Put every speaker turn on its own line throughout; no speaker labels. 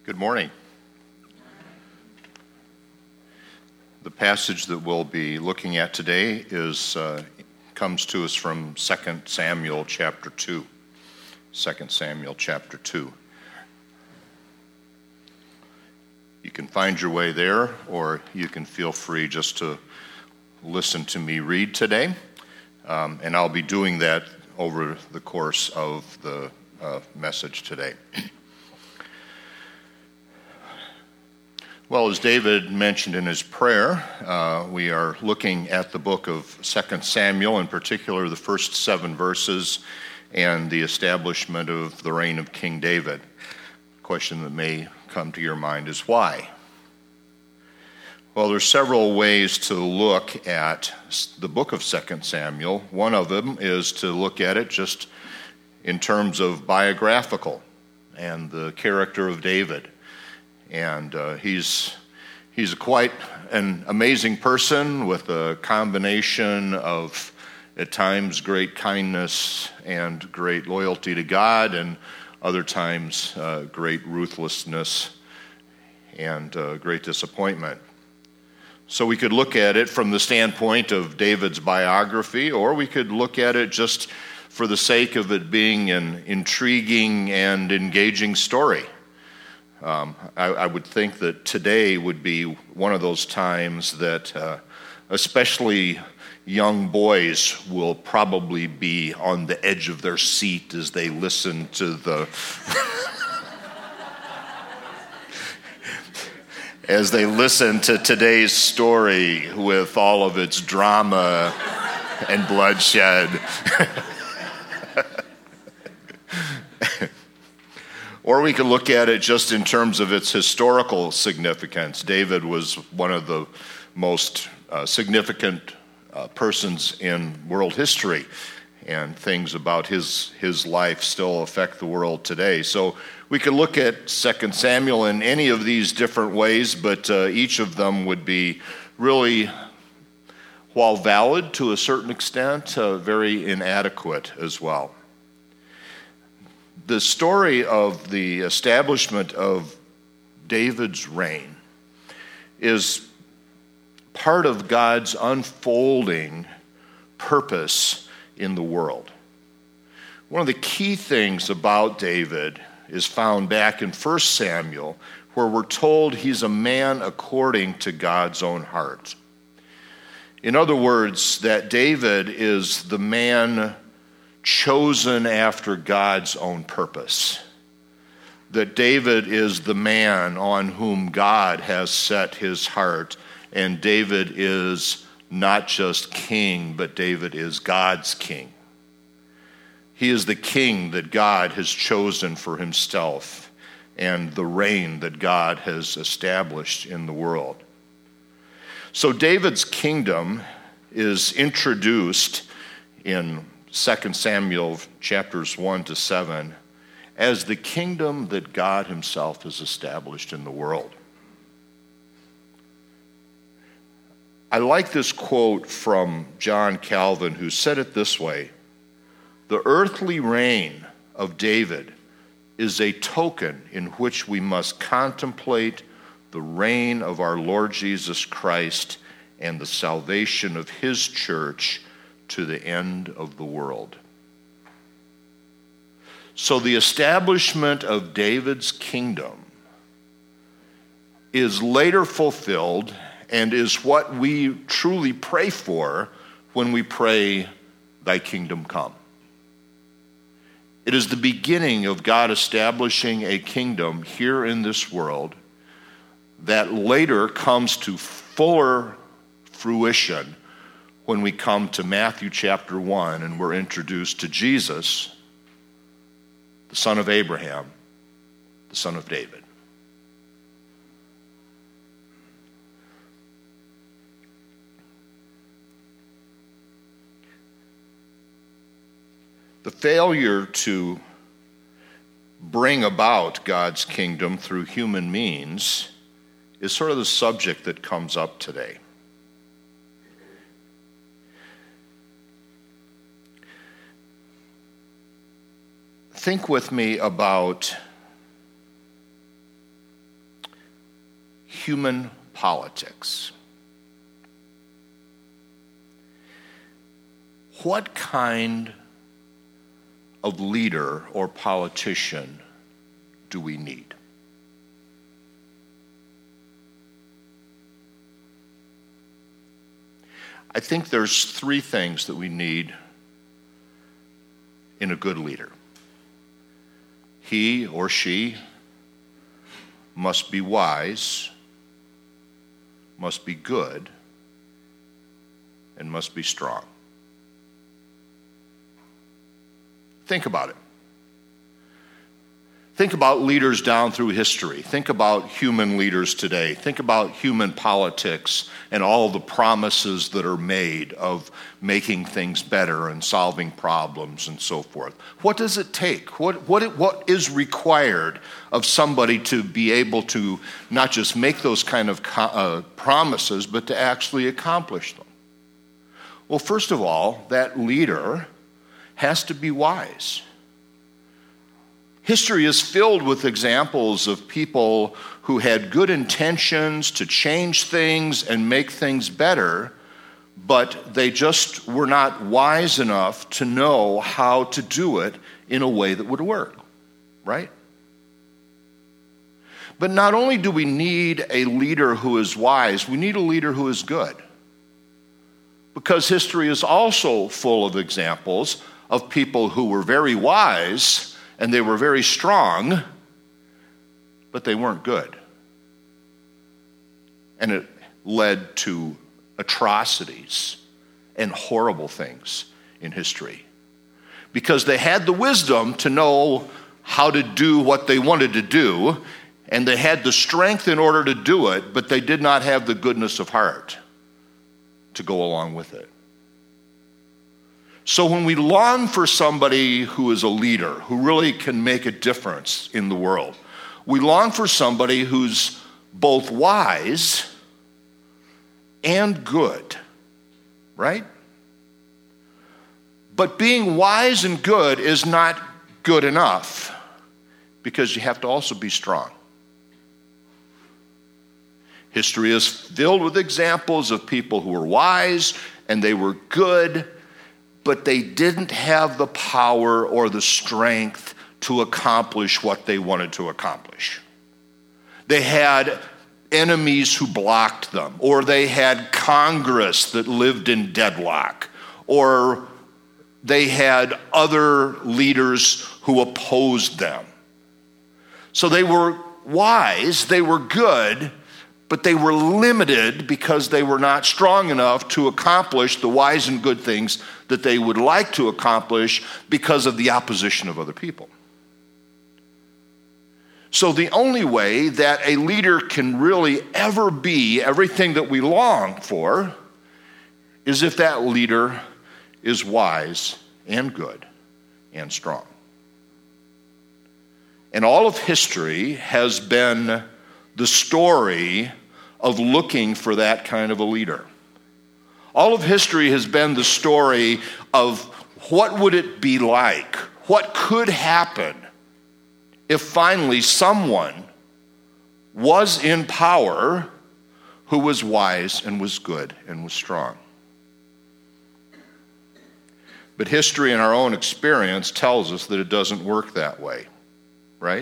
Good morning. The passage that we'll be looking at today comes to us from 2 Samuel chapter 2. 2 Samuel chapter 2. You can find your way there, or you can feel free just to listen to me read today. And I'll be doing that over the course of the message today. Well, as David mentioned in his prayer, we are looking at the book of 2 Samuel, in particular the first 7 verses and the establishment of the reign of King David. The question that may come to your mind is why? Well, there's several ways to look at the book of 2 Samuel. One of them is to look at it just in terms of biographical and the character of David. And he's quite an amazing person with a combination of, at times, great kindness and great loyalty to God, and other times, great ruthlessness and great disappointment. So we could look at it from the standpoint of David's biography, or we could look at it just for the sake of it being an intriguing and engaging story. I would think that today would be one of those times that especially young boys will probably be on the edge of their seat as they listen to as they listen to today's story with all of its drama and bloodshed. Or we could look at it just in terms of its historical significance. David was one of the most significant persons in world history, and things about his life still affect the world today. So we could look at 2 Samuel in any of these different ways, but each of them would be really, while valid to a certain extent, very inadequate as well. The story of the establishment of David's reign is part of God's unfolding purpose in the world. One of the key things about David is found back in 1 Samuel, where we're told he's a man according to God's own heart. In other words, that David is the man chosen after God's own purpose. That David is the man on whom God has set his heart, and David is not just king, but David is God's king. He is the king that God has chosen for himself, and the reign that God has established in the world. So David's kingdom is introduced in 2 Samuel chapters 1 to 7 as the kingdom that God himself has established in the world. I like this quote from John Calvin, who said it this way: "The earthly reign of David is a token in which we must contemplate the reign of our Lord Jesus Christ and the salvation of his church to the end of the world." So the establishment of David's kingdom is later fulfilled and is what we truly pray for when we pray, "Thy kingdom come." It is the beginning of God establishing a kingdom here in this world that later comes to fuller fruition when we come to Matthew chapter 1 and we're introduced to Jesus, the son of Abraham, the son of David. The failure to bring about God's kingdom through human means is sort of the subject that comes up today. Think with me about human politics. What kind of leader or politician do we need? I think there's three things that we need in a good leader. He or she must be wise, must be good, and must be strong. Think about it. Think about leaders down through history. Think about human leaders today. Think about human politics and all the promises that are made of making things better and solving problems and so forth. What does it take? What is required of somebody to be able to not just make those kind of promises, but to actually accomplish them? Well, first of all, that leader has to be wise. History is filled with examples of people who had good intentions to change things and make things better, but they just were not wise enough to know how to do it in a way that would work, right? But not only do we need a leader who is wise, we need a leader who is good. Because history is also full of examples of people who were very wise and they were very strong, but they weren't good. And it led to atrocities and horrible things in history. Because they had the wisdom to know how to do what they wanted to do, and they had the strength in order to do it, but they did not have the goodness of heart to go along with it. So when we long for somebody who is a leader, who really can make a difference in the world, we long for somebody who's both wise and good, right? But being wise and good is not good enough, because you have to also be strong. History is filled with examples of people who were wise and they were good, but they didn't have the power or the strength to accomplish what they wanted to accomplish. They had enemies who blocked them, or they had Congress that lived in deadlock, or they had other leaders who opposed them. So they were wise, they were good, but they were limited because they were not strong enough to accomplish the wise and good things that they would like to accomplish because of the opposition of other people. So the only way that a leader can really ever be everything that we long for is if that leader is wise and good and strong. And all of history has been the story of looking for that kind of a leader. All of history has been the story of what would it be like, what could happen if finally someone was in power who was wise and was good and was strong. But history and our own experience tells us that it doesn't work that way, right?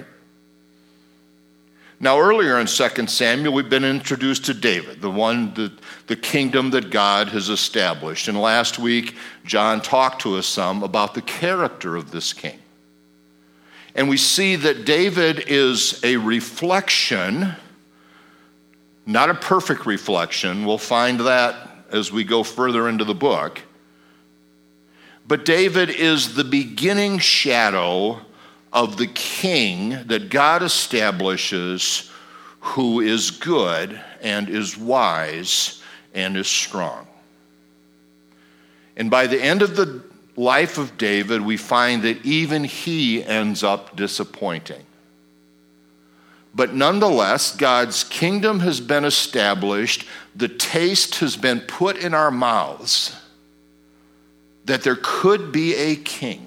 Now, earlier in 2 Samuel, we've been introduced to David, the kingdom that God has established. And last week, John talked to us some about the character of this king. And we see that David is a reflection, not a perfect reflection. We'll find that as we go further into the book. But David is the beginning shadow of the king that God establishes, who is good and is wise and is strong. And by the end of the life of David, we find that even he ends up disappointing. But nonetheless, God's kingdom has been established. The taste has been put in our mouths that there could be a king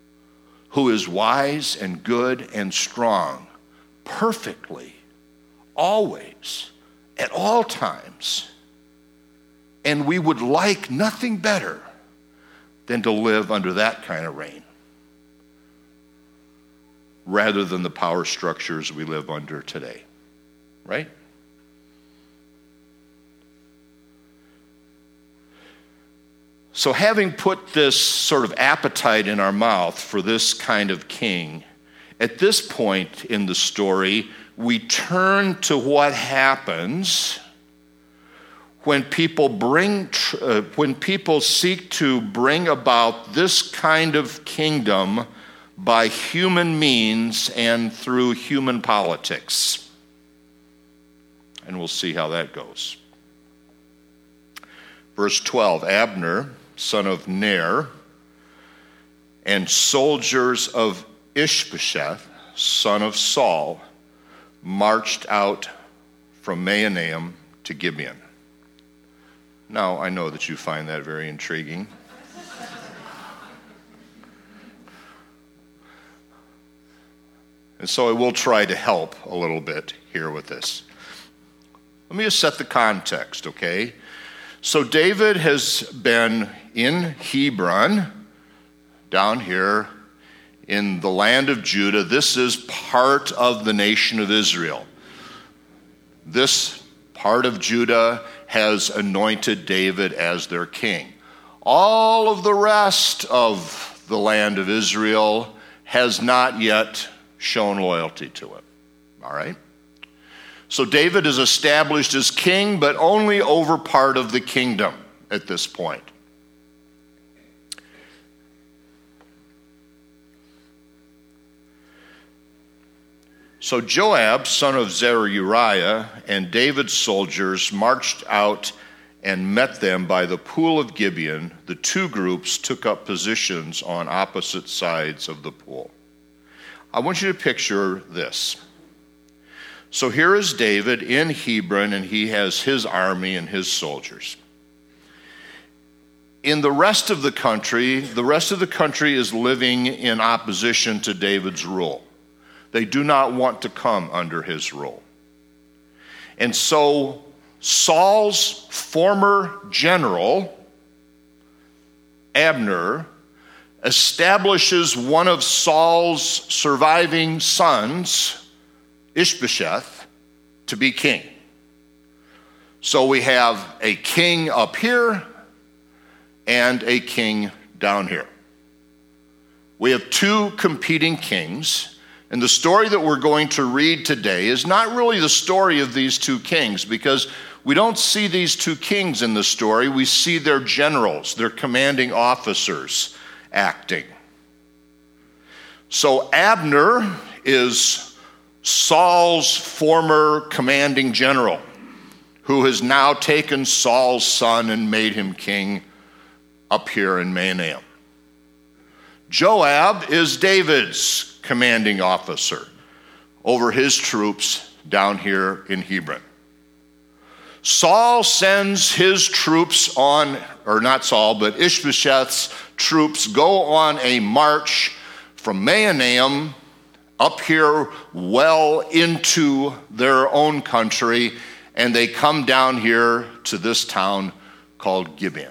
who is wise and good and strong, perfectly, always, at all times. And we would like nothing better than to live under that kind of reign, rather than the power structures we live under today, right? So having put this sort of appetite in our mouth for this kind of king, at this point in the story, we turn to what happens when people seek to bring about this kind of kingdom by human means and through human politics. And we'll see how that goes. Verse 12, Abner, son of Ner, and soldiers of Ishbosheth, son of Saul, marched out from Mahanaim to Gibeon. Now, I know that you find that very intriguing. And so I will try to help a little bit here with this. Let me just set the context, okay? So David has been in Hebron, down here in the land of Judah. This is part of the nation of Israel. This part of Judah has anointed David as their king. All of the rest of the land of Israel has not yet shown loyalty to him. All right? So David is established as king, but only over part of the kingdom at this point. So Joab, son of Zeruiah, and David's soldiers marched out and met them by the pool of Gibeon. The two groups took up positions on opposite sides of the pool. I want you to picture this. So here is David in Hebron, and he has his army and his soldiers. In the rest of the country is living in opposition to David's rule. They do not want to come under his rule. And so Saul's former general, Abner, establishes one of Saul's surviving sons, Ishbosheth, to be king. So we have a king up here and a king down here. We have two competing kings. And the story that we're going to read today is not really the story of these two kings, because we don't see these two kings in the story. We see their generals, their commanding officers acting. So Abner is Saul's former commanding general, who has now taken Saul's son and made him king up here in Mahanaim. Joab is David's commanding officer over his troops down here in Hebron. Saul sends his troops on, or not Saul, but Ishbosheth's troops go on a march from Mahanaim up here well into their own country, and they come down here to this town called Gibeon.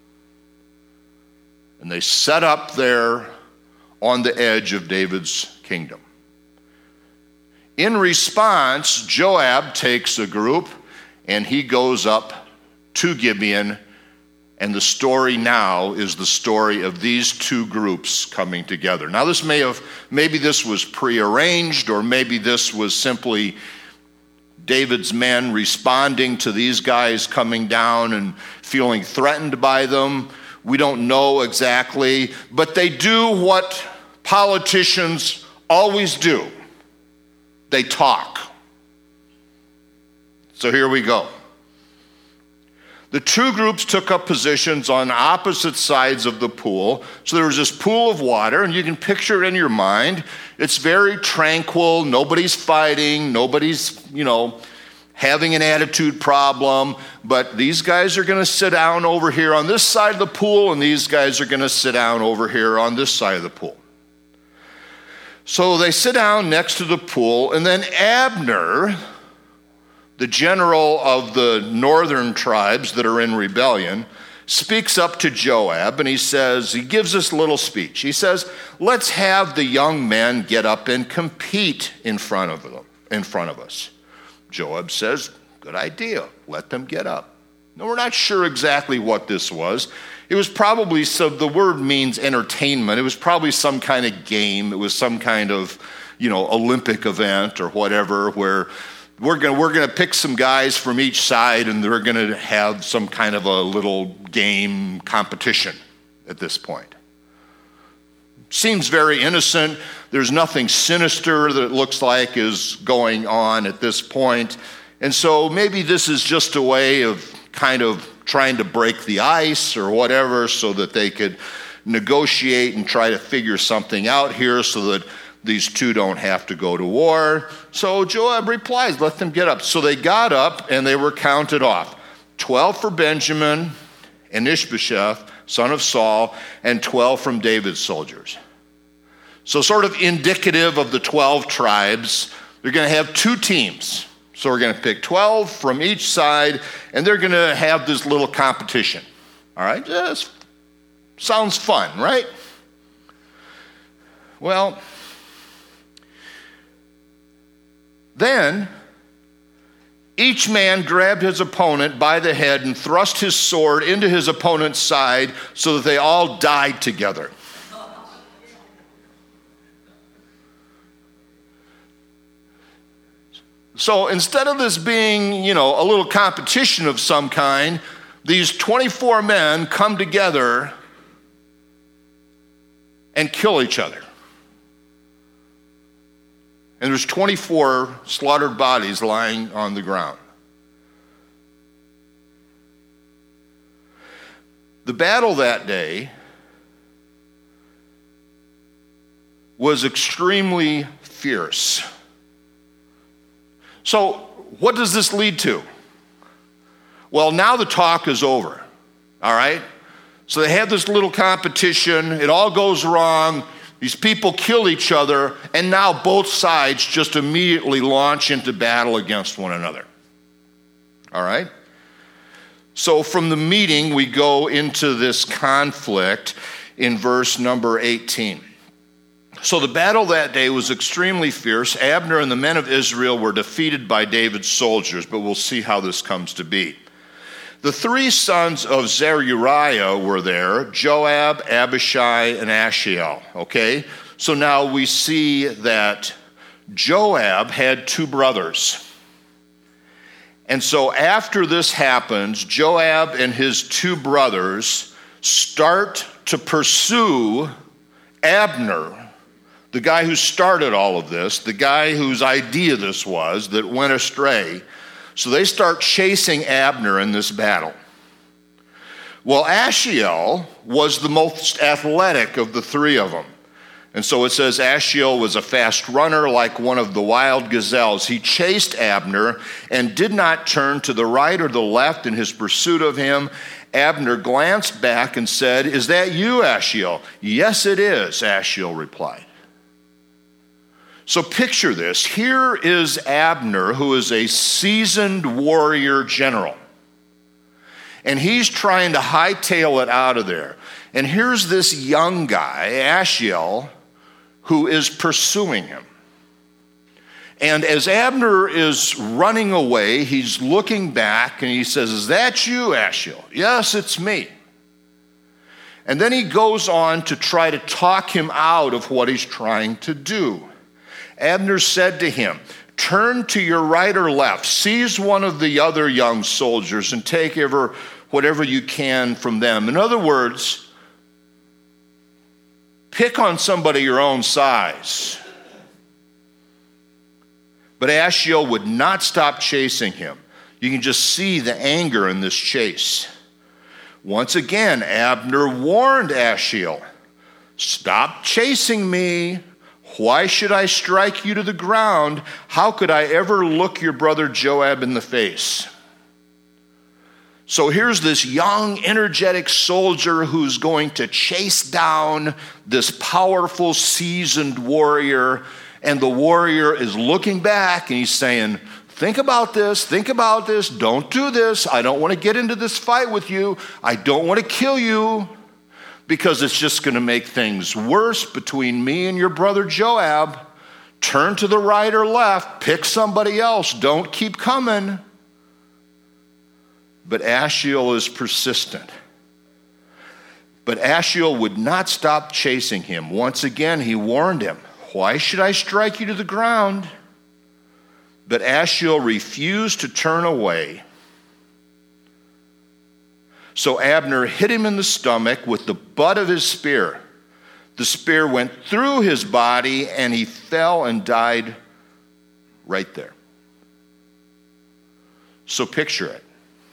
And they set up there on the edge of David's kingdom. In response, Joab takes a group and he goes up to Gibeon, and the story now is the story of these two groups coming together. Now maybe this was prearranged, or maybe this was simply David's men responding to these guys coming down and feeling threatened by them. We don't know exactly, but they do what politicians always do. They talk. So here we go. The two groups took up positions on opposite sides of the pool. So there was this pool of water, and you can picture it in your mind. It's very tranquil. Nobody's fighting. Nobody's, having an attitude problem. But these guys are going to sit down over here on this side of the pool, and these guys are going to sit down over here on this side of the pool. So they sit down next to the pool, and then Abner, the general of the northern tribes that are in rebellion, speaks up to Joab, and he gives this little speech. He says, let's have the young men get up and compete in front of us. Joab says, good idea, let them get up. Now, we're not sure exactly what this was. It was probably, the word means entertainment. It was probably some kind of game. It was some kind of, Olympic event or whatever, where we're going to pick some guys from each side, and they're going to have some kind of a little game competition at this point. Seems very innocent. There's nothing sinister that it looks like is going on at this point. And so maybe this is just a way of kind of trying to break the ice or whatever so that they could negotiate and try to figure something out here so that these two don't have to go to war. So Joab replies, let them get up. So they got up and they were counted off. 12 for Benjamin and Ishbosheth, son of Saul, and 12 from David's soldiers. So sort of indicative of the 12 tribes, they're going to have two teams. So we're going to pick 12 from each side, and they're going to have this little competition. All right? Just sounds fun, right? Well, then each man grabbed his opponent by the head and thrust his sword into his opponent's side so that they all died together. So instead of this being, a little competition of some kind, these 24 men come together and kill each other. And there's 24 slaughtered bodies lying on the ground. The battle that day was extremely fierce. So what does this lead to? Well, now the talk is over, all right? So they have this little competition. It all goes wrong. These people kill each other, and now both sides just immediately launch into battle against one another. All right? So from the meeting, we go into this conflict in verse number 18. So the battle that day was extremely fierce. Abner and the men of Israel were defeated by David's soldiers, but we'll see how this comes to be. The three sons of Zeruiah were there, Joab, Abishai, and Ashiel, okay? So now we see that Joab had two brothers. And so after this happens, Joab and his two brothers start to pursue Abner, the guy who started all of this, the guy whose idea this was that went astray. So they start chasing Abner in this battle. Well, Ashiel was the most athletic of the three of them. And so it says Ashiel was a fast runner like one of the wild gazelles. He chased Abner and did not turn to the right or the left in his pursuit of him. Abner glanced back and said, "Is that you, Ashiel?" "Yes, it is," Ashiel replied. So picture this. Here is Abner, who is a seasoned warrior general. And he's trying to hightail it out of there. And here's this young guy, Ashiel, who is pursuing him. And as Abner is running away, he's looking back and he says, "Is that you, Ashiel?" "Yes, it's me." And then he goes on to try to talk him out of what he's trying to do. Abner said to him, "Turn to your right or left, seize one of the other young soldiers and take whatever you can from them." In other words, pick on somebody your own size. But Ashiel would not stop chasing him. You can just see the anger in this chase. Once again, Abner warned Ashiel, "Stop chasing me. Why should I strike you to the ground? How could I ever look your brother Joab in the face?" So here's this young, energetic soldier who's going to chase down this powerful, seasoned warrior, and the warrior is looking back and he's saying, think about this, don't do this. I don't want to get into this fight with you. I don't want to kill you because it's just going to make things worse between me and your brother Joab. Turn to the right or left, pick somebody else, don't keep coming. But Ashiel is persistent. But Ashiel would not stop chasing him. Once again, he warned him, why should I strike you to the ground? But Ashiel refused to turn away. So Abner hit him in the stomach with the butt of his spear. The spear went through his body, and he fell and died right there. So picture it.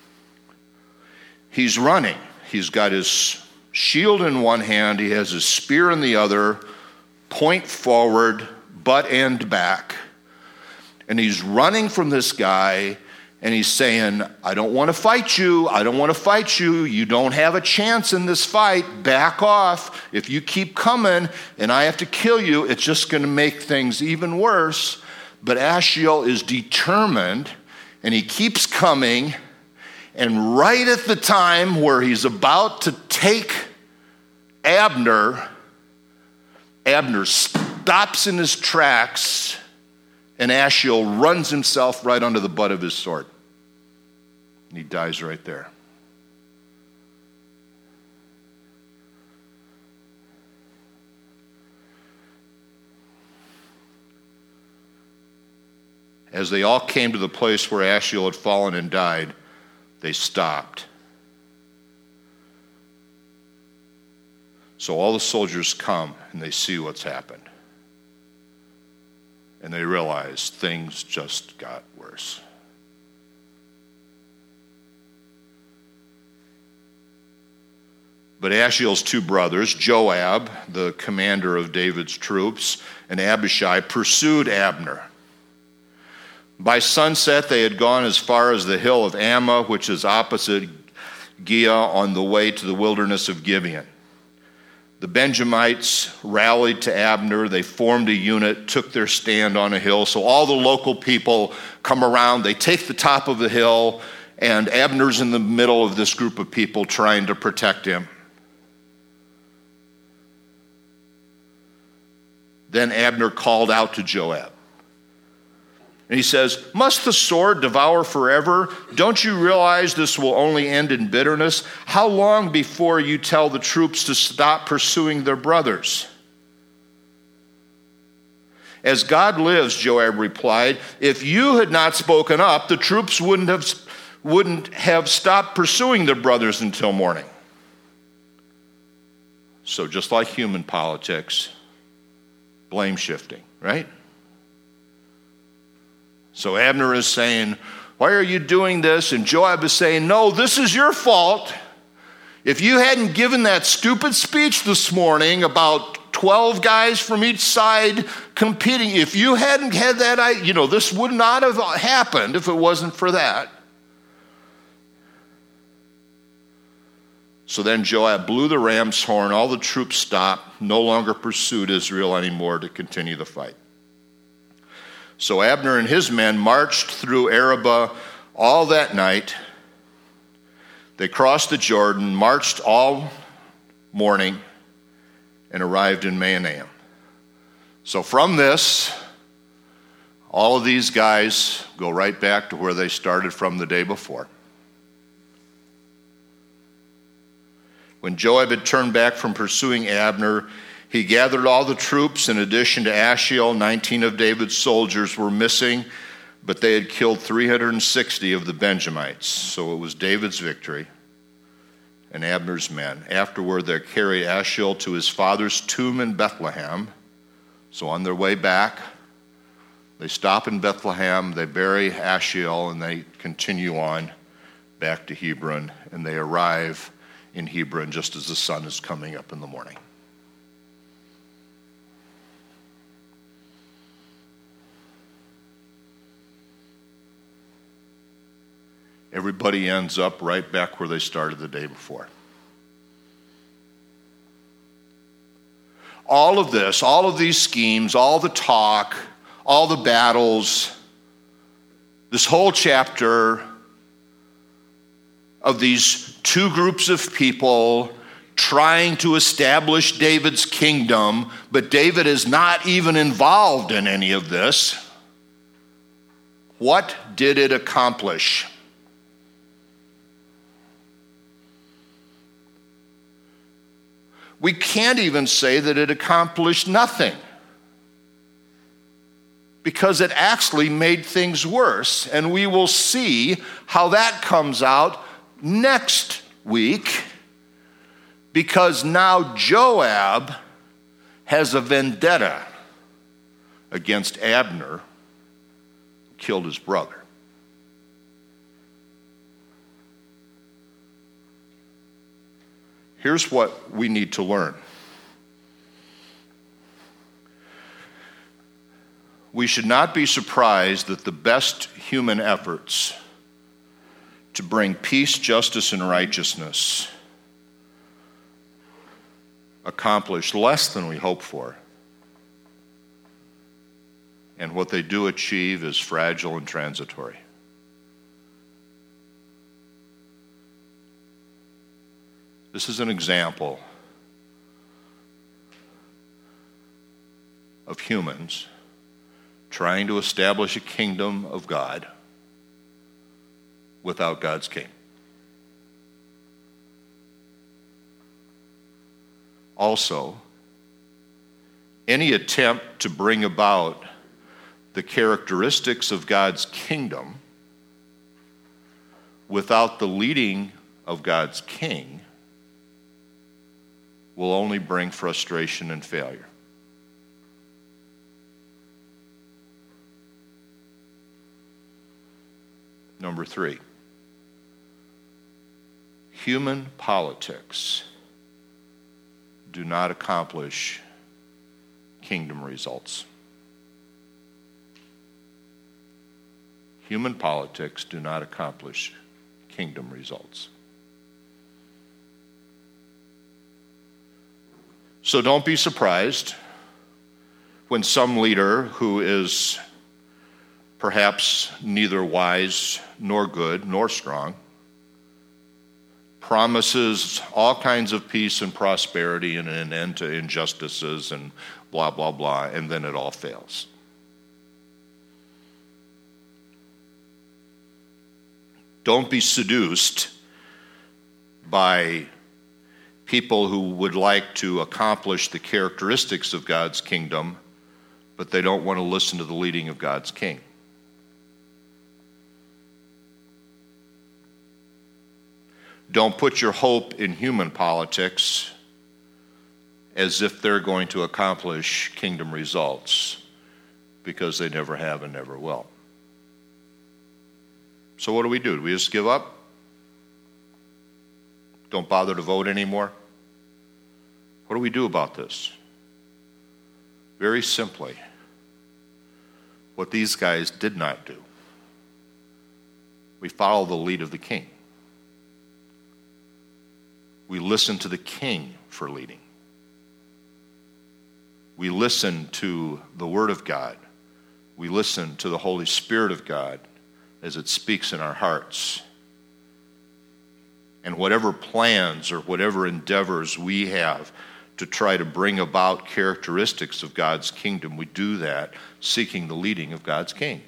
He's running. He's got his shield in one hand. He has his spear in the other, point forward, butt end back. And he's running from this guy, and he's saying, I don't want to fight you. I don't want to fight you. You don't have a chance in this fight. Back off. If you keep coming and I have to kill you, it's just going to make things even worse. But Ashiel is determined, and he keeps coming. And right at the time where he's about to take Abner stops in his tracks, and Ashiel runs himself right under the butt of his sword. And he dies right there. As they all came to the place where Ashiel had fallen and died, they stopped. So all the soldiers come and they see what's happened. And they realize things just got worse. But Ashiel's two brothers, Joab, the commander of David's troops, and Abishai, pursued Abner. By sunset, they had gone as far as the hill of Ammah, which is opposite Giah, on the way to the wilderness of Gibeon. The Benjamites rallied to Abner. They formed a unit, took their stand on a hill. So all the local people come around. They take the top of the hill, and Abner's in the middle of this group of people trying to protect him. Then Abner called out to Joab. And he says, must the sword devour forever? Don't you realize this will only end in bitterness? How long before you tell the troops to stop pursuing their brothers? As God lives, Joab replied, if you had not spoken up, the troops wouldn't have stopped pursuing their brothers until morning. So just like human politics, blame shifting, right? So Abner is saying, why are you doing this? And Joab is saying, no, this is your fault. If you hadn't given that stupid speech this morning about 12 guys from each side competing, if you hadn't had that, this would not have happened if it wasn't for that. So then Joab blew the ram's horn. All the troops stopped, no longer pursued Israel anymore to continue the fight. So Abner and his men marched through Arabah all that night. They crossed the Jordan, marched all morning, and arrived in Mahanaim. So from this, all of these guys go right back to where they started from the day before. When Joab had turned back from pursuing Abner, he gathered all the troops. In addition to Ashiel, 19 of David's soldiers were missing, but they had killed 360 of the Benjamites. So it was David's victory and Abner's men. Afterward, they carried Ashiel to his father's tomb in Bethlehem. So on their way back, they stop in Bethlehem, they bury Ashiel, and they continue on back to Hebron, and they arrive in Hebron just as the sun is coming up in the morning. Everybody ends up right back where they started the day before. All of this, all of these schemes, all the talk, all the battles, This whole chapter of these two groups of people trying to establish David's kingdom, but David is not even involved in any of this. What did it accomplish? We can't even say that it accomplished nothing, because it actually made things worse. And we will see how that comes out next week, because now Joab has a vendetta against Abner, who killed his brother. Here's what we need to learn. We should not be surprised that the best human efforts to bring peace, justice, and righteousness accomplish less than we hope for. And what they do achieve is fragile and transitory. This is an example of humans trying to establish a kingdom of God without God's king. Also, any attempt to bring about the characteristics of God's kingdom without the leading of God's king will only bring frustration and failure. Number 3, human politics do not accomplish kingdom results. Human politics do not accomplish kingdom results. So don't be surprised when some leader who is perhaps neither wise nor good nor strong promises all kinds of peace and prosperity and an end to injustices and blah, blah, blah, and then it all fails. Don't be seduced by people who would like to accomplish the characteristics of God's kingdom, but they don't want to listen to the leading of God's king. Don't put your hope in human politics as if they're going to accomplish kingdom results, because they never have and never will. So what do? Do we just give up? Don't bother to vote anymore? What do we do about this? Very simply, what these guys did not do. We follow the lead of the king. We listen to the king for leading. We listen to the Word of God. We listen to the Holy Spirit of God as it speaks in our hearts. And whatever plans or whatever endeavors we have to try to bring about characteristics of God's kingdom, we do that seeking the leading of God's king.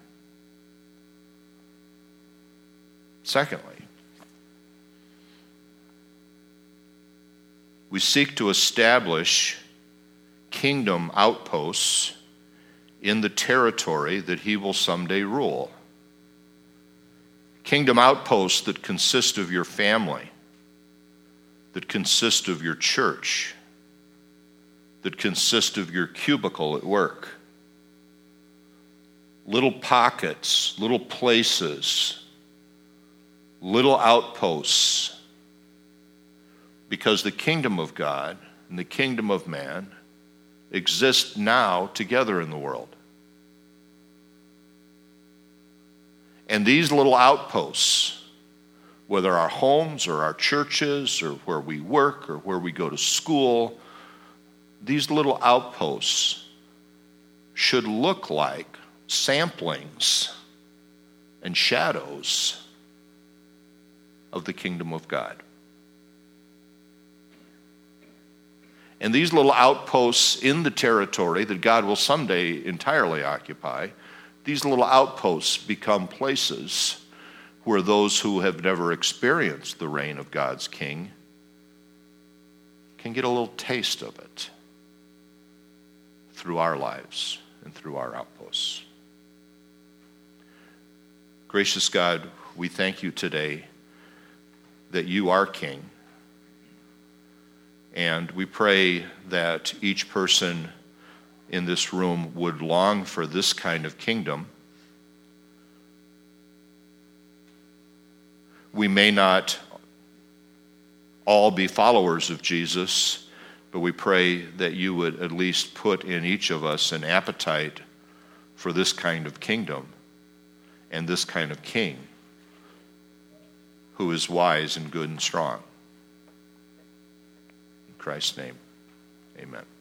Secondly, we seek to establish kingdom outposts in the territory that he will someday rule. Kingdom outposts that consist of your family, that consist of your church, that consist of your cubicle at work. Little pockets, little places, little outposts. Because the kingdom of God and the kingdom of man exist now together in the world. And these little outposts, whether our homes or our churches or where we work or where we go to school, these little outposts should look like samplings and shadows of the kingdom of God. And these little outposts in the territory that God will someday entirely occupy, these little outposts become places where those who have never experienced the reign of God's king can get a little taste of it through our lives and through our outposts. Gracious God, we thank you today that you are king. And we pray that each person in this room would long for this kind of kingdom. We may not all be followers of Jesus, but we pray that you would at least put in each of us an appetite for this kind of kingdom and this kind of king who is wise and good and strong. In Christ's name, amen.